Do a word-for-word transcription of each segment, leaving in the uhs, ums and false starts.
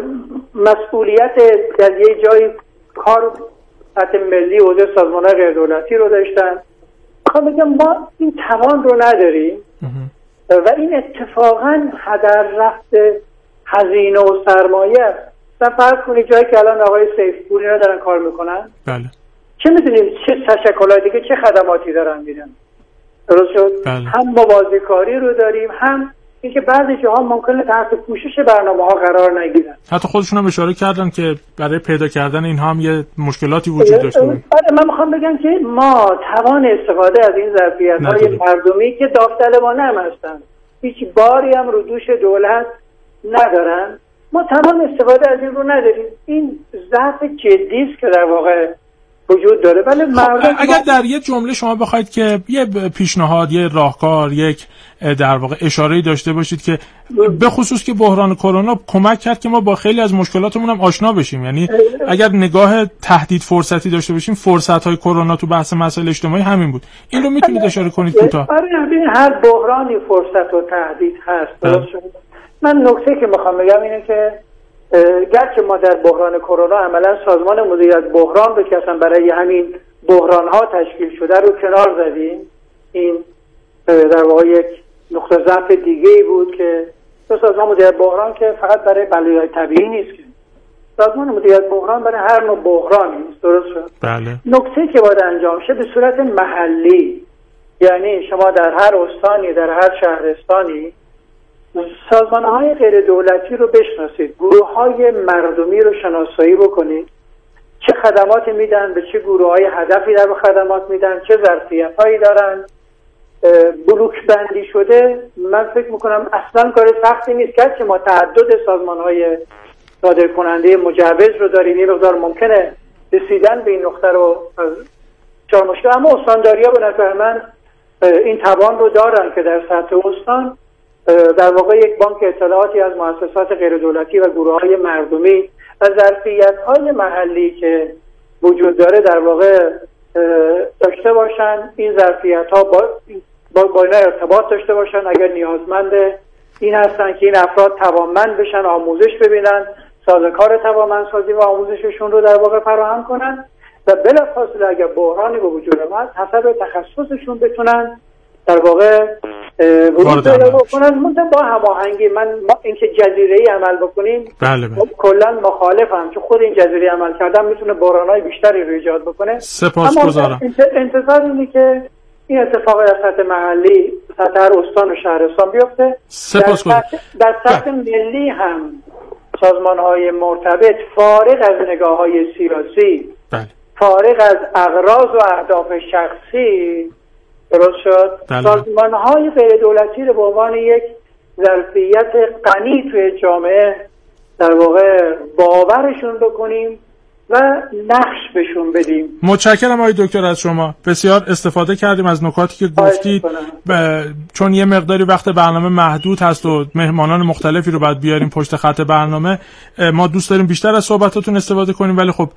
مسئولیت در یه جایی کار سطح ملی حوزه سازمان‌های غیر دولتی رو داشتن. میخوام بگم ما این توان رو نداریم و این اتفاقا هدر رفت هزینه و سرمایه است. فرض کنید جایی که الان آقای سیفپوری رو دارن کار میکنن، بله، چه میدونیم چه تشکلات دیگه چه خدماتی دارن میدن. درست شد؟ بله. هم موازی کاری رو داریم، هم اینکه بعضی جاها ممکنه تحت پوشش برنامه ها قرار نگیرن. حتی خودشون هم اشاره کردن که برای پیدا کردن اینها هم یه مشکلاتی وجود داشته. آره، من میخوام بگم که ما توان استفاده از این ظرفیت‌های مردمی که داوطلبانه هم هستن، هیچ باری هم رو دوش دولت ندارن، ما توان استفاده از این رو نداریم. این ضعف جدی است که در واقع وجود داره. ولی خب اگر در یه جمله شما بخواید که یه پیشنهاد، یه راهکار، یک در واقع اشاره‌ای داشته باشید که به خصوص که بحران کرونا کمک کرد که ما با خیلی از مشکلاتمون هم آشنا بشیم، یعنی اگر نگاه تهدید فرصتی داشته باشیم، فرصت‌های کرونا تو بحث مسائل اجتماعی همین بود. این رو میتونید اشاره کنید کوتاه؟ آره، هر بحرانی فرصت و تهدید هست. من نکته که میخوام بگم اینه که گرچه ما در بحران کرونا عملا سازمان مدیریت بحران رو که اصلا برای همین بحران ها تشکیل شده رو کنار زدیم، این در واقع یک نقطه ضعف دیگه ای بود که سازمان مدیریت بحران که فقط برای بلایای طبیعی نیست، که سازمان مدیریت بحران برای هر نوع بحرانی است. درست شد؟ بله. نکته که باید انجام شه به صورت محلی، یعنی شما در هر استانی، در هر شهرستانی سازمان‌های غیر دولتی رو بشناسید، گروه‌های مردمی رو شناسایی بکنید، چه خدماتی میدن، به چه گروه‌های هدفی در خدمات میدن، چه ظرفیت‌هایی دارن. بلوک بندی شده من فکر میکنم اصلا کار سختی نیست، که ما تعدد سازمان‌های صادر کننده مجوز رو داریم، یه مقدار ممکنه رسیدن به این نقطه رو چهار مشکل، اما استانداری‌ها به نظر من این توان رو دارن که در سطح استان در واقع یک بانک اطلاعاتی از مؤسسات غیر دولتی و گروه‌های مردمی و ظرفیت‌های محلی که وجود داره در واقع داشته باشن. این ظرفیت‌ها با با, با اینا ارتباط داشته باشن، اگر نیازمند این هستن که این افراد توانمند بشن، آموزش ببینن، سازوکار توانمندسازی و آموزششون رو در واقع فراهم کنن و بلافاصله اگر بحرانی به وجود اومد حسب تخصصشون بتونن در واقع ورود پیدا بکنن. منتها با هماهنگی، من اینکه جزیره‌ای عمل بکنیم بله بله. کلا مخالفم، چون خود این جزیره عمل کردن میتونه بحران‌های بیشتری رو ایجاد بکنه. سپاسگزارم. انتظار اینه که این اتفاق در سطح محلی، سطح هر استان و شهرستان بیفته. سپاسگزارم. در سطح ملی هم سازمان‌های مرتبط فارغ از نگاه‌های سیاسی، بله. فارغ از اغراض و اهداف شخصی، درست شد، بله. سازمان‌های غیر دولتی رو به عنوان یک ظرفیت غنی توی جامعه در واقع باورشون بکنیم و نقش بهشون بدیم. متشکرم آقای دکتر از شما، بسیار استفاده کردیم از نکاتی که گفتید. ب... چون یه مقداری وقت برنامه محدود هست و مهمانان مختلفی رو باید بیاریم پشت خط برنامه، ما دوست داریم بیشتر از صحبتاتون استفاده کنیم، ولی خب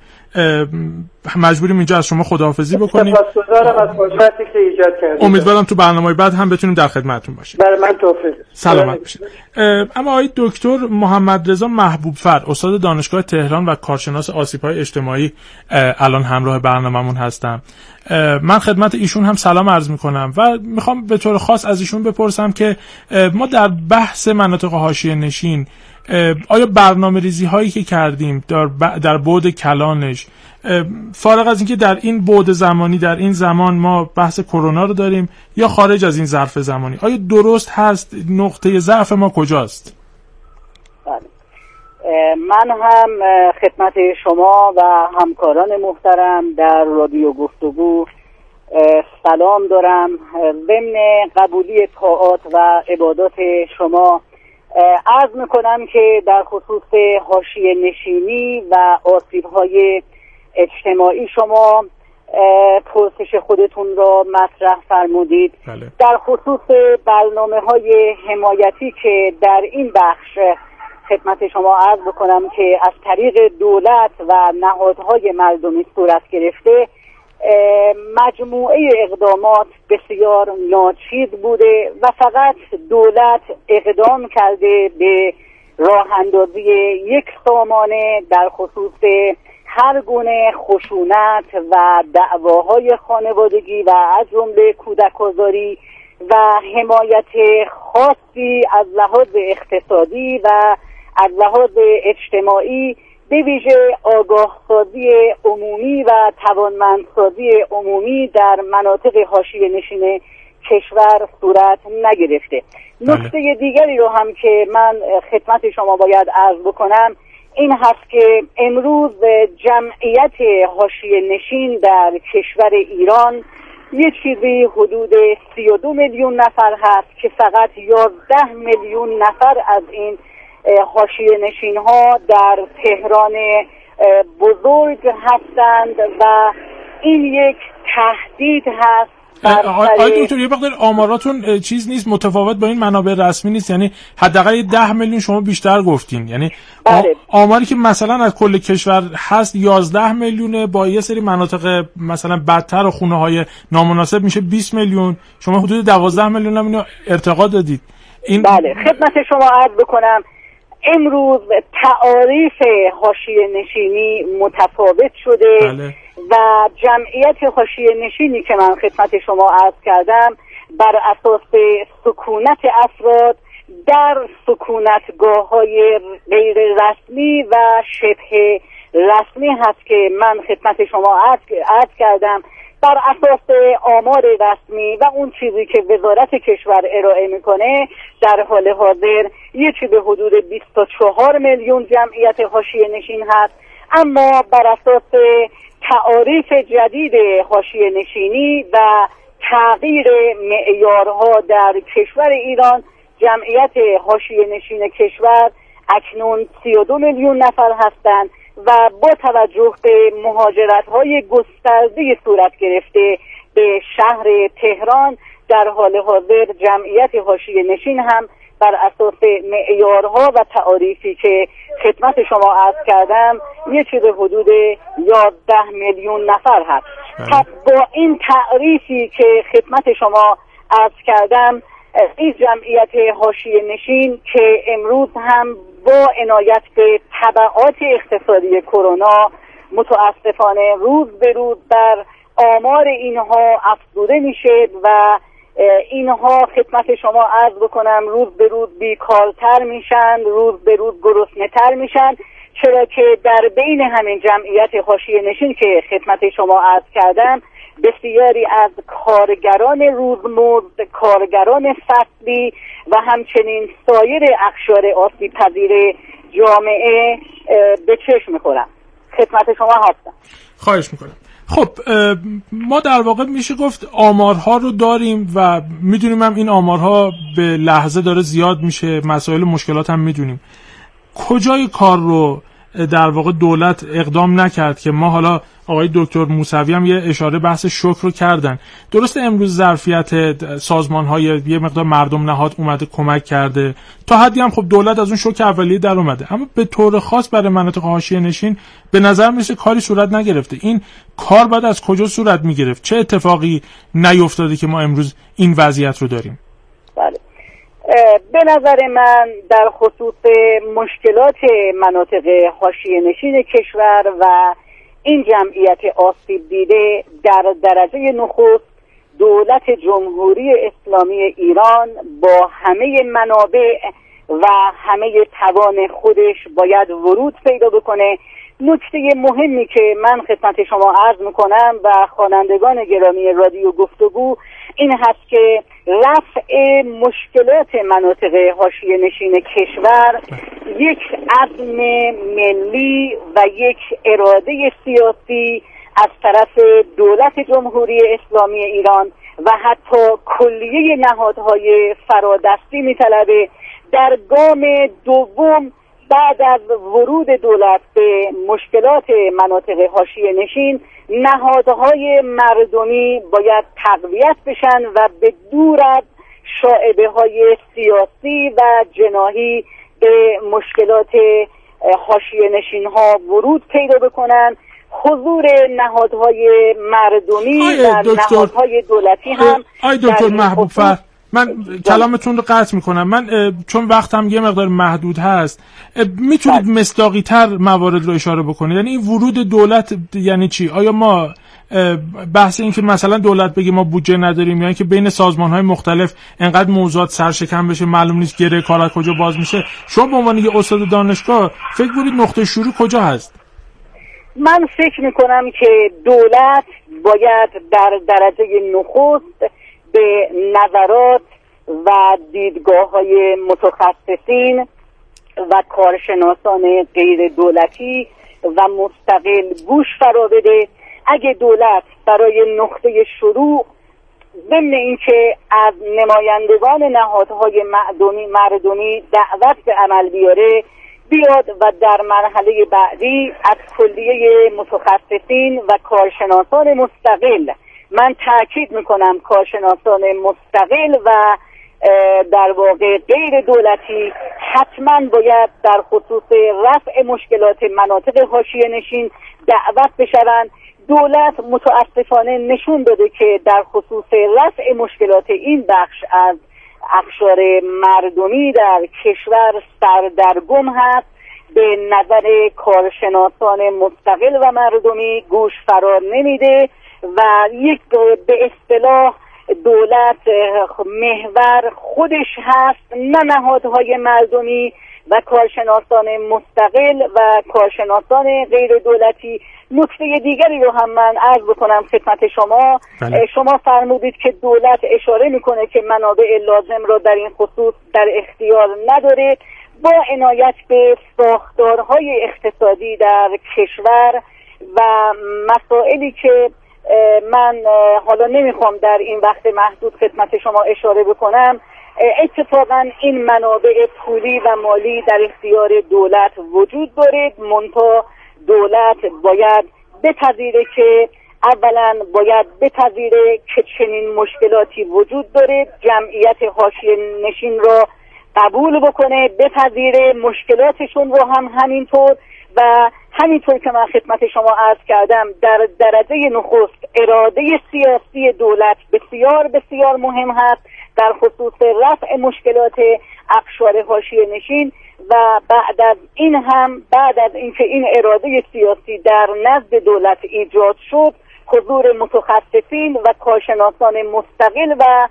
مجبوریم اینجا از شما خداحافظی بکنیم. سپاسگزارم از فرصتی که ایجاد کردید. امیدوارم تو برنامه‌های بعد هم بتونیم در خدمتتون باشیم. برای من توفیق. سلامت باشید. اما آقای دکتر محمد رضا محبوب‌فر، استاد دانشگاه تهران و کارشناس آسیب‌های اجتماعی، الان همراه برنامه‌مون هستم. من خدمت ایشون هم سلام عرض می‌کنم و می‌خوام به طور خاص از ایشون بپرسم که ما در بحث مناطق حاشیه نشین آیا برنامه‌ریزی هایی که کردیم در در بعد کلانش، فارغ از اینکه در این بعد زمانی در این زمان ما بحث کرونا رو داریم یا خارج از این ظرف زمانی، آیا درست هست؟ نقطه ضعف ما کجاست؟ من هم خدمت شما و همکاران محترم در رادیو گفتگو سلام دارم. ضمن قبولی طاعات و عبادات شما عرض میکنم که در خصوص حاشیه نشینی و آسیب‌های اجتماعی شما پرسش خودتون را مطرح فرمودید. بله. در خصوص برنامه‌های حمایتی که در این بخش خدمت شما عرض بکنم که از طریق دولت و نهادهای مردمی صورت گرفته، مجموعه اقدامات بسیار ناچیز بوده و فقط دولت اقدام کرده به راه اندازی یک سامانه در خصوص هر گونه خشونت و دعواهای خانوادگی و از جمله کودک‌آزاری و حمایت خاصی از لحاظ اقتصادی و از لحاظ اجتماعی، به ویژه آگاهسازی عمومی و توانمندسازی عمومی در مناطق حاشیه نشین کشور صورت نگرفته. نکته دیگری رو هم که من خدمت شما باید عرض بکنم این هست که امروز جمعیت حاشیه نشین در کشور ایران یه چیزی حدود سی و دو میلیون نفر هست که فقط یازده میلیون نفر از این حاشیه نشین ها در تهران بزرگ هستند و این یک تهدید هست. آقای دکتر یه مقدار آماراتون چیز نیست، متفاوت با این منابع رسمی نیست، یعنی حداقل ده میلیون شما بیشتر گفتین، یعنی بله. آماری که مثلا از کل کشور هست یازده میلیونه، با یه سری مناطق مثلا بدتر و خونه های نامناسب میشه بیست میلیون، شما حدود دوازده میلیون هم اینو ارتقا دادید. این بله خدمت شما عرض بکنم امروز تعاریف حاشیه نشینی متفاوت شده. بله. و جمعیت حاشیه نشینی که من خدمت شما عرض کردم بر اساس سکونت افراد در سکونتگاه‌های غیر رسمی و شبه رسمی هست که من خدمت شما عرض کردم. بر اساس آمار رسمی و اون چیزی که وزارت کشور ارائه میکنه در حال حاضر یه چیز به حدود بیست و چهار میلیون جمعیت حاشیه نشین هست، اما بر اساس تعاریف جدید حاشیه نشینی و تغییر معیارها در کشور ایران جمعیت حاشیه نشین کشور اکنون سی و دو میلیون نفر هستند و با توجه به مهاجرت‌های گسترده صورت گرفته به شهر تهران در حال حاضر جمعیت حاشیه نشین هم بر اساس معیارها و تعاریفی که خدمت شما عرض کردم یه چیز حدود یازده میلیون نفر هست. پس با این تعریفی که خدمت شما عرض کردم این جمعیت حاشیه نشین که امروز هم با عنایت به تبعات اقتصادی کرونا متاسفانه روز به روز در آمار اینها افزوده میشه و اینها خدمت شما عرض بکنم روز به روز بیکارتر میشن، روز به روز گرسنه‌تر میشن، چرا که در بین همین جمعیت حاشیه نشین که خدمت شما عرض کردم بسیاری از کارگران روزمزد، کارگران فصلی و همچنین سایر اقشار آسیب پذیر جامعه به چشم میخورن. خدمت شما هستم. خواهش میکنم. خب ما در واقع میشه گفت آمارها رو داریم و میدونیم هم این آمارها به لحظه داره زیاد میشه، مسائل و مشکلات هم میدونیم. کجای کار رو در واقع دولت اقدام نکرد که ما حالا آقای دکتر موسوی هم یه اشاره بحث شکر رو کردن. درسته امروز ظرفیت سازمان‌های یه مقدار مردم نهاد اومده کمک کرده، تا حدی هم خب دولت از اون شوک اولیه در اومده، اما به طور خاص برای مناطق حاشیه نشین به نظر میرسه کاری صورت نگرفته. این کار بعد از کجا صورت میگرفت؟ چه اتفاقی نیفتاده که ما امروز این وضعیت رو داریم؟ بله. به نظر من در خصوص مشکلات مناطق حاشیه نشین کشور و این جمعیت آسیب دیده در درجه نخست دولت جمهوری اسلامی ایران با همه منابع و همه توان خودش باید ورود پیدا بکنه. نکته مهمی که من خدمت شما عرض میکنم و خوانندگان گرامی رادیو گفتگو این هست که رفع مشکلات مناطق حاشیه نشین کشور یک عزم ملی و یک اراده سیاسی از طرف دولت جمهوری اسلامی ایران و حتی کلیه نهادهای فرادستی میطلبه. در گام دوم بعد از ورود دولت به مشکلات مناطق حاشیه نشین نهادهای مردمی باید تقویت بشن و به دور از شائبه های سیاسی و جناحی به مشکلات حاشیه نشین ها ورود پیدا بکنن. حضور نهادهای مردمی و نهادهای دولتی هم آی دکتر محبوب فر من کلامتون رو قطع میکنم. من چون وقتم یه مقدار محدود هست، میتونید مصداقی تر موارد رو اشاره بکنید؟ یعنی این ورود دولت یعنی چی؟ آیا ما بحث این که مثلا دولت بگه ما بودجه نداریم، یا اینکه بین سازمان‌های مختلف انقدر موضوعات سرشکم بشه معلوم نیست گره کار از کجا باز میشه، شما به عنوان یه استاد دانشگاه فکر کنید نقطه شروع کجا هست؟ من فکر میکنم که دولت باید در درجه نخست به نظرات و دیدگاه‌های متخصصین و کارشناسان غیر دولتی و مستقل گوش فرا بده. اگه دولت برای نقطه شروع ضمن اینکه از نمایندگان نهادهای مردمی مردمی دعوت به عمل بیاره، بیاد و در مرحله بعدی از کلیه متخصصین و کارشناسان مستقل، من تاکید میکنم کارشناسان مستقل و در واقع غیر دولتی، حتما باید در خصوص رفع مشکلات مناطق حاشیه نشین دعوت بشوند. دولت متاسفانه نشون داده که در خصوص رفع مشکلات این بخش از اقشار مردمی در کشور سردرگم هست، به نظر کارشناسان مستقل و مردمی گوش فرار نمیده و یک به اصطلاح دولت محور خودش هست، نه نهادهای مردمی و کارشناسان مستقل و کارشناسان غیر دولتی. نکته دیگری رو هم من عرض بکنم خدمت شما. بله. شما فرمودید که دولت اشاره میکنه که منابع لازم را در این خصوص در اختیار نداره. با عنایت به ساختارهای اقتصادی در کشور و مسائلی که من حالا نمیخوام در این وقت محدود خدمت شما اشاره بکنم، اتفاقا این منابع پولی و مالی در اختیار دولت وجود داره، منتها دولت باید بپذیره که اولا باید بپذیره که چنین مشکلاتی وجود داره، جمعیت حاشیه نشین را قبول بکنه، بپذیره مشکلاتشون رو هم همینطور، و همینطور که من خدمت شما عرض کردم در درجه نخست اراده سیاسی دولت بسیار بسیار مهم هست در خصوص رفع مشکلات اقشار حاشیه نشین، و بعد از این هم بعد از اینکه این اراده سیاسی در نزد دولت ایجاد شد، حضور متخصصین و کارشناسان مستقل و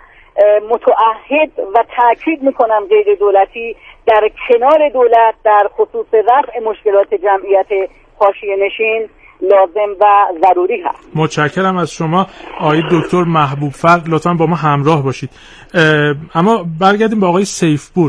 متعهد و تاکید میکنم غیر دولتی در کنار دولت در خصوص رفع مشکلات جمعیت حاشیه نشین لازم و ضروری هست. متشکرم از شما آقای دکتر محبوب فر، لطفاً با ما همراه باشید. اما برگردیم به آقای سیفپور.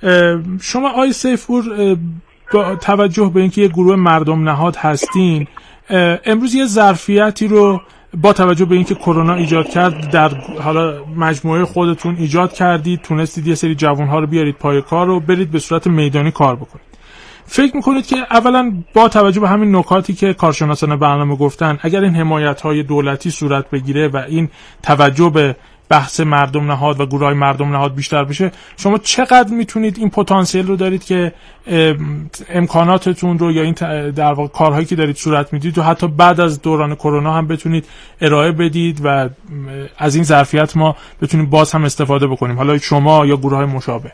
شما آقای سیفپور با توجه به اینکه یک گروه مردم نهاد هستین، امروز یه ظرفیتی رو با توجه به اینکه کرونا ایجاد کرد در حالا مجموعه خودتون ایجاد کردید، تونستید یه سری جوان‌ها رو بیارید پای کار و برید به صورت میدانی کار بکنید. فکر میکنید که اولا با توجه به همین نکاتی که کارشناسان برنامه گفتن، اگر این حمایت‌های دولتی صورت بگیره و این توجه به بحث مردم نهاد و گروه‌های مردم نهاد بیشتر بشه، شما چقدر میتونید این پتانسیل رو دارید که امکاناتتون رو یا این در واقع کارهایی که دارید صورت میدید و حتی بعد از دوران کرونا هم بتونید ارائه بدید و از این ظرفیت ما بتونیم باز هم استفاده بکنیم، حالا شما یا گروه‌های مشابه؟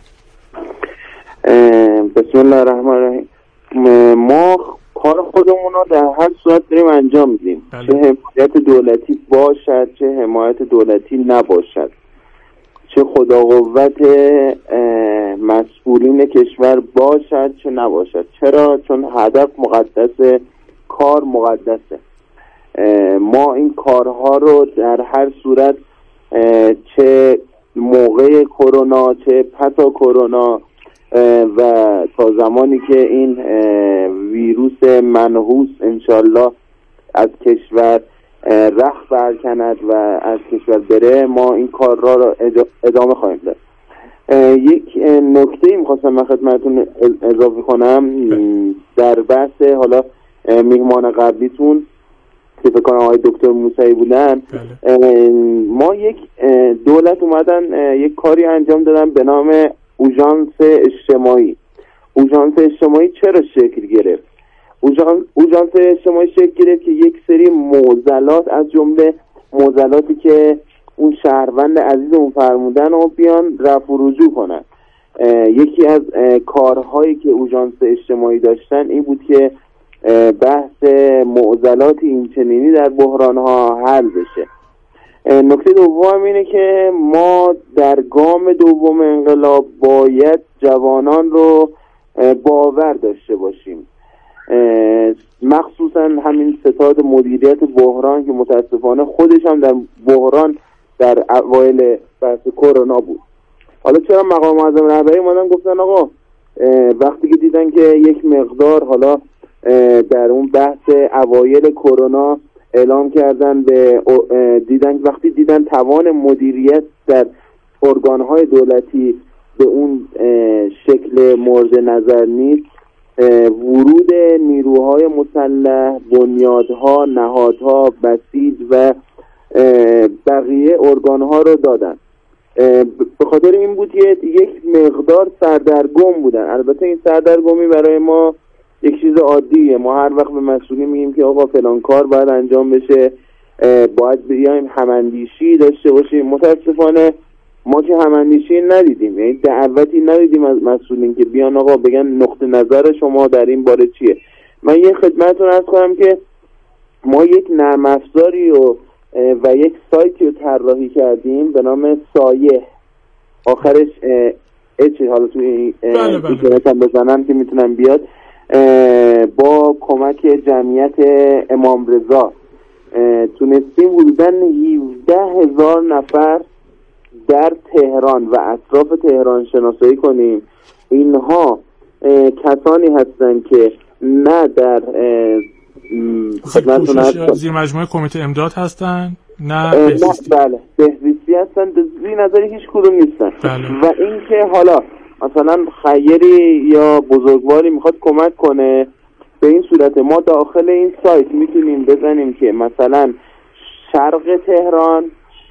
بسم الله الرحمن الرحیم. ما کار خودمون رو در هر صورت داریم انجام میدیم، چه حمایت دولتی باشد چه حمایت دولتی نباشد، چه خدا قوت مسئولین کشور باشد چه نباشد. چرا؟ چون هدف مقدسه، کار مقدسه. ما این کارها رو در هر صورت، چه موقع کرونا چه پس از کرونا و تا زمانی که این ویروس منحوس انشالله از کشور رخت برکند و از کشور بره، ما این کار را, را ادامه خواهیم داد. یک نکته میخواستم من خدمتتون اضافه کنم در بحث حالا میهمان قبلیتون که فکر کنم آقای دکتر موسوی بودن. ما یک دولت اومدن یک کاری انجام دادن به نام اوژانس اجتماعی. اوژانس اجتماعی چرا شکل گرفت؟ اوژانس اجتماعی شکل گرفت که یک سری معضلات، از جمله معضلاتی که اون شهروند عزیزمون فرمودن و بیان رفع و رجوع کنن. یکی از کارهایی که اوژانس اجتماعی داشتن این بود که بحث معضلات اینچنینی در بحران‌ها حل بشه. نکته دوم اینه که ما در گام دوم انقلاب باید جوانان رو باور داشته باشیم، مخصوصا همین ستاد مدیریت بحران که متاسفانه خودش هم در بحران در اوایل بحث کرونا بود. حالا چرا مقام معظم رهبری اومدن گفتن آقا وقتی که دیدن که یک مقدار حالا در اون بحث اوایل کرونا اعلام کردن به دیدن وقتی دیدن توان مدیریت در ارگان‌های دولتی به اون شکل مورد نظر نیست، ورود نیروهای مسلح، بنیادها، نهادها، بسیج و بقیه ارگان‌ها رو دادن. به خاطر این بود که یک مقدار سردرگم بودن. البته این سردرگمی برای ما یک چیز عادیه، ما هر وقت به مسئولین میگیم که آقا فلان کار باید انجام بشه، باید بیایم هماندیشی داشته باشیم. متاسفانه ما که هماندیشی ندیدیم، یعنی دعوتی ندیدیم از مسئولین که بیان آقا بگن نقطه نظر شما در این باره چیه. من یه خدمتتون عرض کنم که ما یک نرم افزاری و و یک سایتی رو طراحی کردیم به نام سایه، آخرش اچ حالا توی اینترنت هم بزنن که میتونن بیاد، با کمک جمعیت امام رضا تونستیم حدوداً هفده هزار نفر در تهران و اطراف تهران شناسایی کنیم. اینها کسانی هستند که نه در خدمتتون زیر مجموعه کمیته امداد هستن، نه بهزیستی. بله بهزیستی هستن، زیر نظر هیچ کدوم نیستن. بله. و اینکه حالا مثلا خیری یا بزرگواری میخواد کمک کنه، به این صورت ما داخل این سایت میتونیم بزنیم که مثلا شرق تهران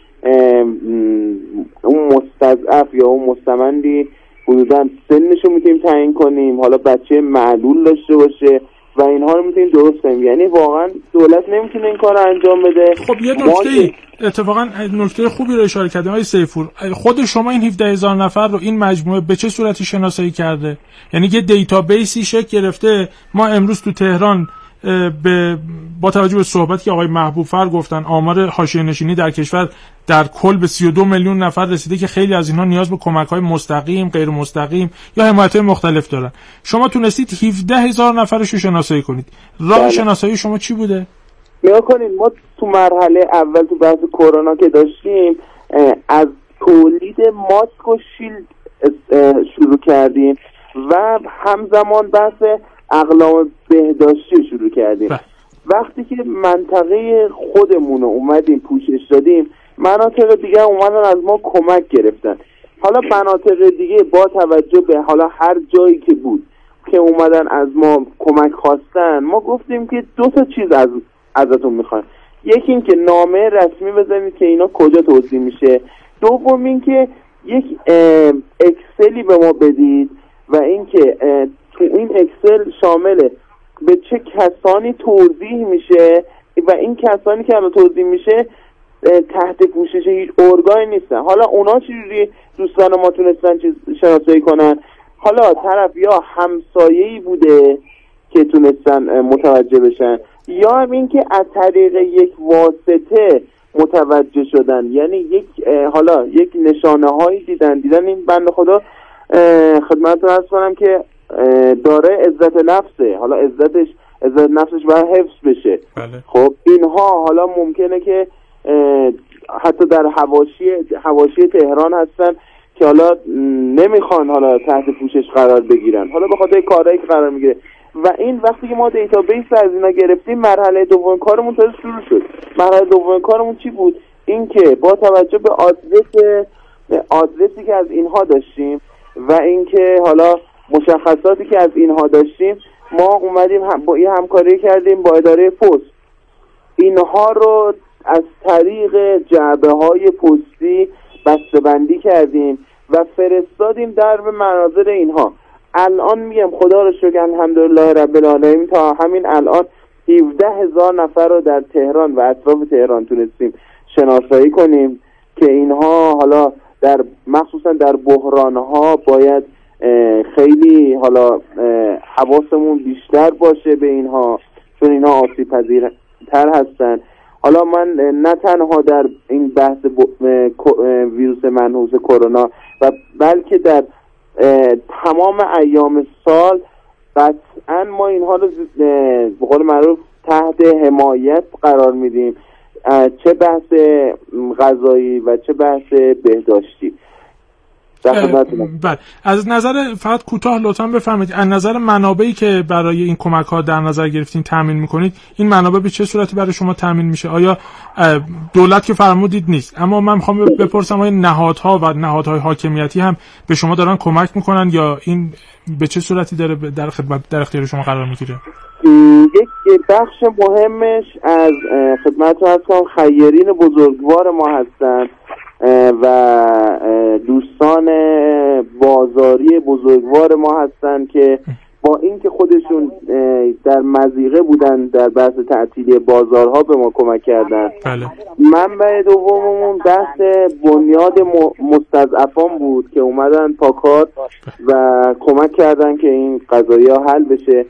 اون مستضعف یا اون مستمندی حدوداً سنشو میتونیم تعیین کنیم، حالا بچه معلول داشته باشه و اینها رو میتونیم درست کنیم. یعنی واقعا دولت نمیتونه این کار رو انجام بده. خب یه نکته اتفاقا نکته خوبی رو اشاره کردیم آقای سیفور، خود شما این هفده هزار نفر رو این مجموعه به چه صورتی شناسایی کرده؟ یعنی یه دیتابیسی شکل گرفته. ما امروز تو تهران به با توجه به صحبتی که آقای محبوب فر گفتن آمار حاشیه نشینی در کشور در کل به سی و دو میلیون نفر رسیده که خیلی از اینها نیاز به کمک‌های مستقیم، غیر مستقیم یا حمایت‌های مختلف دارن. شما تونستید هفده هزار نفرش رو شناسایی کنید. راه بله. شناسایی شما چی بوده؟ نگاه کنید، ما تو مرحله اول تو بحث کرونا که داشتیم از تولید ماسک و شیلد شروع کردیم و همزمان بحث اقلام بهداشتی شروع کردیم. بله. وقتی که منطقه خودمون رو اومدیم پوشش دادیم، مناطق دیگه اومدن از ما کمک گرفتن. حالا مناطق دیگه با توجه به حالا هر جایی که بود که اومدن از ما کمک خواستن، ما گفتیم که دو تا چیز از ازتون میخوایم. یکی این که نامه رسمی بزنید که اینا کجا توزیع میشه، دوم این که یک اکسلی به ما بدید و این که تو این اکسل شامله به چه کسانی توزیع میشه و این کسانی که الان توزیع میشه تحت پوشش هیچ ارگانی نیستن. حالا اونا چجوری دوستان ما تونستن شناسایی کنن؟ حالا طرف یا همسایه‌ای بوده که تونستن متوجه بشن، یا هم این که از طریق یک واسطه متوجه شدن، یعنی یک حالا یک نشانه هایی دیدن دیدن این بنده خدا خدمتتون عرض کنم که داره عزت نفسه، حالا عزتش عزت نفسش باید حفظ بشه. بله. خب اینها حالا ممکنه که حتی در حواشی حواشی تهران هستن که حالا نمیخوان حالا تحت پوشش قرار بگیرن، حالا به خاطر کارهایی که قرار میگیره. و این وقتی که ما دیتابیس از اینا گرفتیم، مرحله دوم کارمون تازه شروع شد. مرحله دوم کارمون چی بود؟ این که با توجه به آدرس آدرسی که از اینها داشتیم و اینکه حالا مشخصاتی که از اینها داشتیم، ما اومدیم هم با یه همکاری کردیم با اداره پست، اینها رو از طریق جعبه‌های پستی بسته‌بندی کردیم و فرستادیم در به مناظر اینها. الان میگم خدا رو شکر الحمدلله رب العالمین تا همین الان هفده هزار نفر رو در تهران و اطراف تهران تونستیم شناسایی کنیم که اینها حالا در مخصوصا در بحرانها باید خیلی حالا حواسمون بیشتر باشه به اینها، چون اینها آسیب پذیرتر هستن. حالا من نه تنها در این بحث ویروس منحوس کرونا و بلکه در تمام ایام سال قطعا ما اینها رو به قول معروف تحت حمایت قرار میدیم، چه بحث غذایی و چه بحث بهداشتی. بله، از نظر فقط کوتاه لطفاً بفرمایید از نظر منابعی که برای این کمک ها در نظر گرفتین تامین میکنید، این منابع به چه صورتی برای شما تامین میشه؟ آیا دولت که فرمودید نیست، اما من میخوام بپرسم آیا نهادها و نهادهای حاکمیتی هم به شما دارن کمک میکنن یا این به چه صورتی داره در خدمت در اختیار شما قرار میگیره؟ یک بخش مهمش از خدمتتون هستم خیرین بزرگوار ما هستن و دوستان بازاری بزرگوار ما هستن که با اینکه خودشون در مضیقه بودن در بحث تعطیلی بازارها به ما کمک کردن. بله. منبع دوممون بحث بنیاد مستضعفان بود که اومدن پاکار و کمک کردن که این قضایا حل بشه.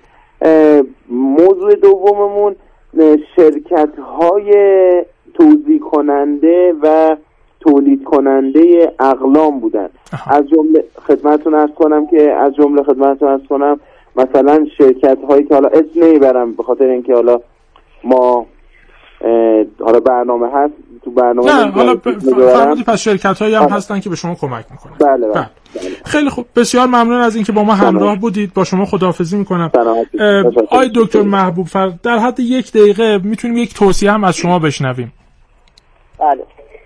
موضوع دوممون شرکت های توزیع کننده و تولید کننده اقلام بودن. از جمله خدمتتون عرض کنم که از جمله خدمتتون عرض کنم مثلا شرکت هایی که حالا اسم نمیبرم به خاطر اینکه حالا ما حالا برنامه هست تو برنامه نه حالا فرمودی پس شرکت هایی هم هستن که به شما کمک میکنن. بله بله. بله. خیلی خوب، بسیار ممنون از اینکه با ما همراه بودید. با شما خداحافظی میکنم. آقای دکتر محبوب فر، در حد یک دقیقه میتونیم یک توصیه هم از شما بشنویم؟ بله،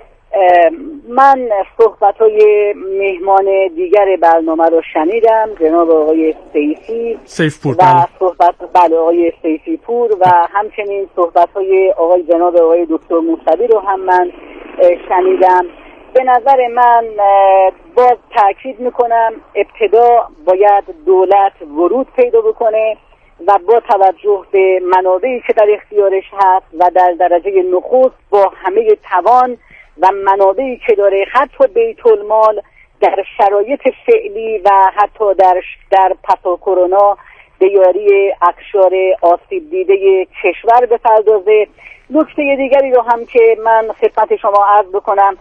من صحبت‌های مهمان دیگر برنامه رو شنیدم، جناب آقای سیفی سیفپور و صحبت بله آقای سیفی پور و همچنین صحبت‌های آقای جناب آقای دکتر موسوی رو هم من شنیدم. به نظر من باز تاکید میکنم ابتدا باید دولت ورود پیدا بکنه و با توجه به منابعی که در اختیارش هست و در درجه نخست با همه توان و منابعی که داره، حتی بیت المال در شرایط فعلی و حتی در در پسا کرونا به یاری اقشار آسیب دیده کشور بپردازه. نکته دیگری رو هم که من خدمت شما عرض بکنم،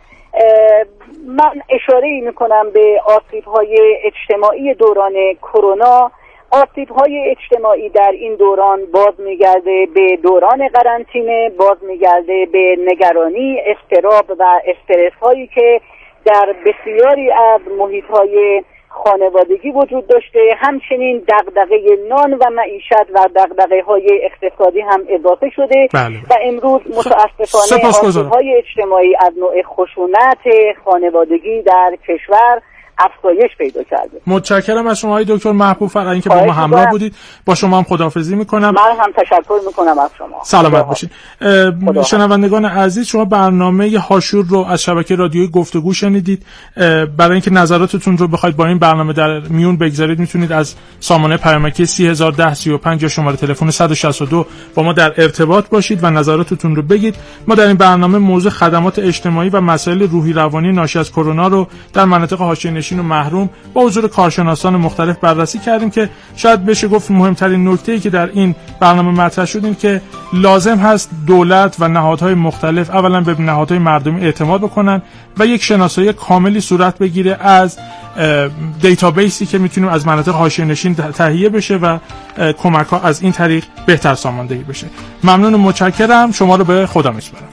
من اشاره میکنم به آسیب‌های اجتماعی دوران کرونا. آسیب‌های اجتماعی در این دوران باز میگرده به دوران قرنطینه، باز میگرده به نگرانی، اضطراب و استرس هایی که در بسیاری از محیط‌های خانوادگی وجود داشته. همچنین دغدغه نان و معیشت و دغدغه‌های اقتصادی هم اضافه شده. بله. و امروز متأسفانه آسیب‌های اجتماعی از نوع خشونت خانوادگی در کشور افزایش پیدا کرده. متشکرم از شما های دکتر محبوب فر اینکه با ما همراه بودید. با شما هم خداحافظی میکنم. من هم تشکر میکنم از شما. سلامت باشید. شنوندگان عزیز، شما برنامه هاشور رو از شبکه رادیویی گفتگو شنیدید. برای اینکه نظراتتون رو بخواید با این برنامه در میون بگذارید میتونید از سامانه پیامکی سی هزار و ده سی و پنج یا شماره تلفن صد و شصت و دو با ما در ارتباط باشید و نظراتتون رو بگید. ما در این برنامه موضوع خدمات اجتماعی و مسائل روحی روانی ناشی از کرونا رو در مناطق حاشیه‌نشین و محروم با حضور کارشناسان مختلف بررسی کردیم که شاید بشه گفت مهمترین نکته‌ای که در این برنامه مطرح شد این که لازم هست دولت و نهادهای مختلف اولا به نهادهای مردمی اعتماد بکنن و یک شناسایی کاملی صورت بگیره از دیتابیسی که میتونیم از مناطق حاشیه‌نشین تهیه بشه و کمک‌ها از این طریق بهتر ساماندهی بشه. ممنون و متشکرم. شما رو به خدا میسپارم.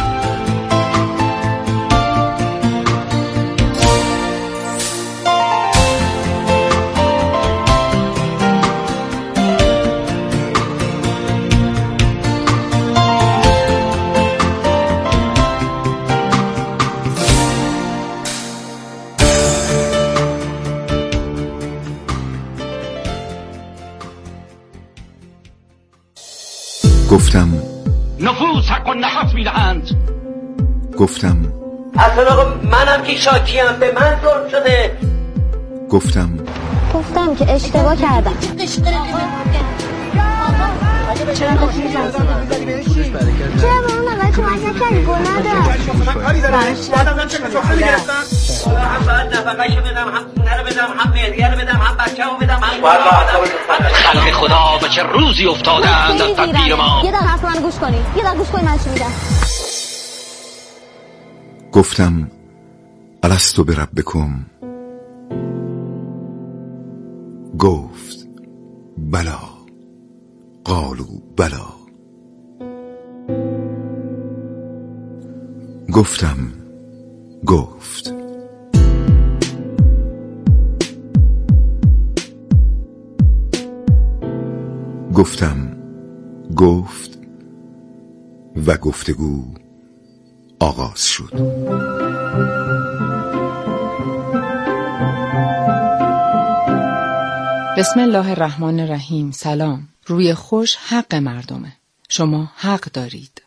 گفتم نفوس حق و نفس میدهند. گفتم اصلا آقا منم که شاکیم، به من ظلم شده. گفتم گفتم که اشتباه کردم. چرا به اون آقای کمک نکنی گناه دارم. من کاری دارم. بعدم من چه کاری گرفتم؟ هم باید نفقه‌شو بدم، هم خونه رو بدم، هم مهریه رو بدم، هم بچه‌مو بدم، هم خلق خدا به چه روزی افتادند از تدبیر ما. یه دقیقه حرف من گوش کنی. یه دقیقه گوش کنی من چی میگم. گفتم الستو بربکم، گفت بلا، قالوا بلا. گفتم گفت گفتم گفت و گفتگو آغاز شد. بسم الله الرحمن الرحیم. سلام. روی خوش حق مردمه. شما حق دارید.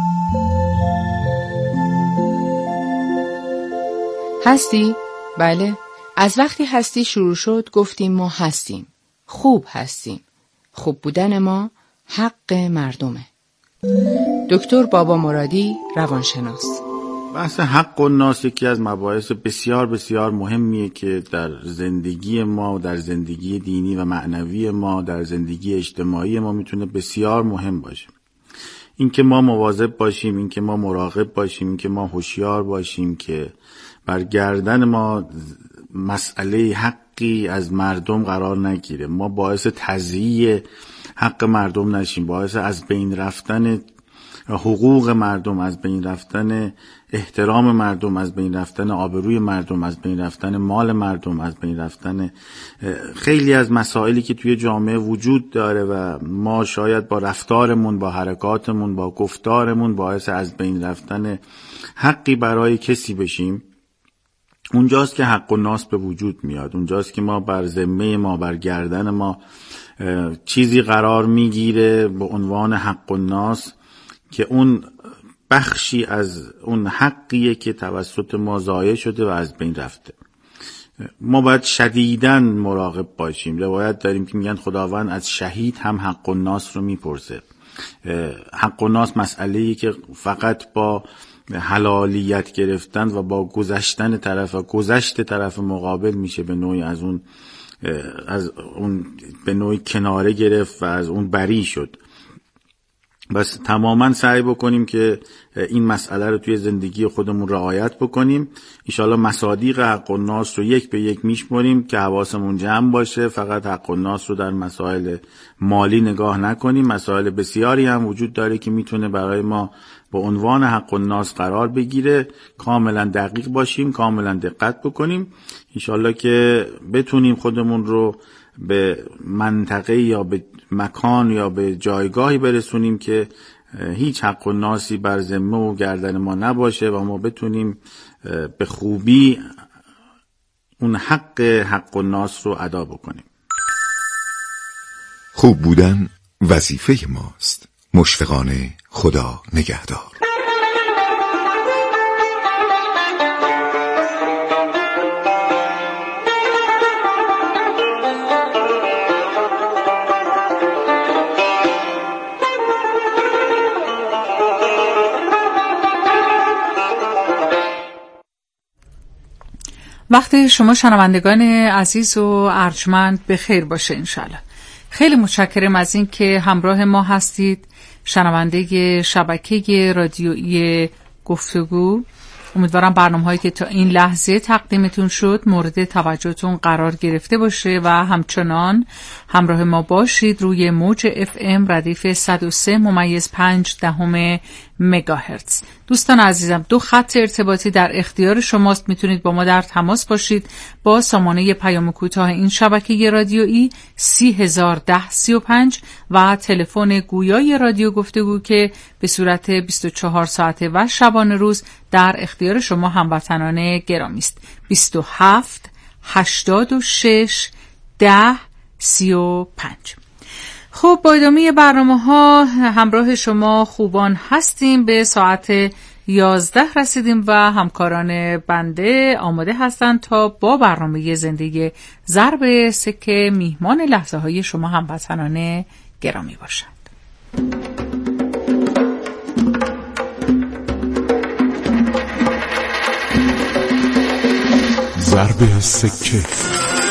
هستی؟ بله. از وقتی هستی شروع شد گفتیم ما هستیم. خوب هستیم. خوب بودن ما حق مردمه. دکتر بابا مرادی، روانشناس. بحث حق الناس یکی از مباحث بسیار بسیار مهمیه که در زندگی ما، در زندگی دینی و معنوی ما، در زندگی اجتماعی ما میتونه بسیار مهم باشه. اینکه ما مواظب باشیم، اینکه ما مراقب باشیم، اینکه ما هوشیار باشیم که بر گردن ما مسئله حقی از مردم قرار نگیره، ما باعث تضییع حق مردم نشیم، باعث از بین رفتن حقوق مردم، از بین رفتن احترام مردم، از بین رفتن آبروی مردم، از بین رفتن مال مردم، از بین رفتن خیلی از مسائلی که توی جامعه وجود داره و ما شاید با رفتارمون، با حرکاتمون، با گفتارمون باعث از بین رفتن حقی برای کسی بشیم. اونجاست که حق الناس به وجود میاد، اونجاست که ما بر ذمه ما، بر گردن ما چیزی قرار میگیره به عنوان حق الناس که اون بخشی از اون حقیه که توسط ما ضایع شده و از بین رفته. ما باید شدیداً مراقب باشیم. روایت داریم که میگن خداوند از شهید هم حق الناس رو میپرسه. حق الناس مسئله‌ای که فقط با حلالیت گرفتن و با گذشتن طرف و گذشت طرف مقابل میشه به نوعی از اون از اون به نوعی کناره گرفت و از اون بری شد. بس تماما سعی بکنیم که این مسئله رو توی زندگی خودمون رعایت بکنیم. انشالله مصادیق حق الناس رو یک به یک میشمریم که حواسمون جمع باشه، فقط حق الناس رو در مسائل مالی نگاه نکنیم. مسائل بسیاری هم وجود داره که میتونه برای ما به عنوان حق الناس قرار بگیره. کاملا دقیق باشیم، کاملا دقت بکنیم، انشالله که بتونیم خودمون رو به منطقه یا به مکان یا به جایگاهی برسونیم که هیچ حق الناسی بر ذمه و گردن ما نباشه و ما بتونیم به خوبی اون حق حق الناس رو ادا بکنیم. خوب بودن وظیفه ماست. مشفقانه خدا نگهدار. وقتی شما شنوندگان عزیز و ارجمند به خیر باشه انشالله. خیلی متشکرم از این که همراه ما هستید، شنونده شبکه رادیویی گفتگو. امیدوارم برنامه‌هایی که تا این لحظه تقدیمتون شد مورد توجهتون قرار گرفته باشه و همچنان همراه ما باشید روی موج اف ام ردیف صد و سه ممیز پنج دهم مگاهرتز. دوستان عزیزم، دو خط ارتباطی در اختیار شماست. میتونید با ما در تماس باشید با سامانه پیام کوتاه این شبکه رادیویی سی هزار ده سی و پنج و تلفن گویای رادیو گفتگو که به صورت بیست و چهار ساعته و شبانه روز در اختیار شما هموطنان گرامی است. بیست و هفت هشتاد و شش ده سی و پنج. خب با ادامه برنامه ها همراه شما خوبان هستیم. به ساعت یازده رسیدیم و همکاران بنده آماده هستند تا با برنامه زندگی ضرب سکه میهمان لحظه های شما هموطنان گرامی باشند. ضرب سکه.